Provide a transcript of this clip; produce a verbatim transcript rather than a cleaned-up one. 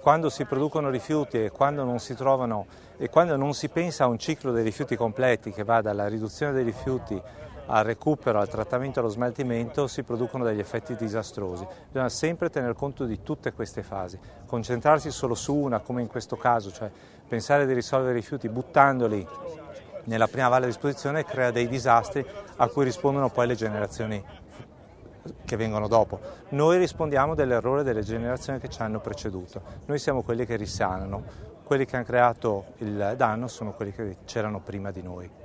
quando si producono rifiuti e quando non si trovano e quando non si pensa a un ciclo dei rifiuti completi che va dalla riduzione dei rifiuti al recupero, al trattamento e allo smaltimento, si producono degli effetti disastrosi. Bisogna sempre tener conto di tutte queste fasi, concentrarsi solo su una, come in questo caso, cioè pensare di risolvere i rifiuti buttandoli nella prima valle a disposizione crea dei disastri a cui rispondono poi le generazioni che vengono dopo. Noi rispondiamo dell'errore delle generazioni che ci hanno preceduto, noi siamo quelli che risanano, quelli che hanno creato il danno sono quelli che c'erano prima di noi.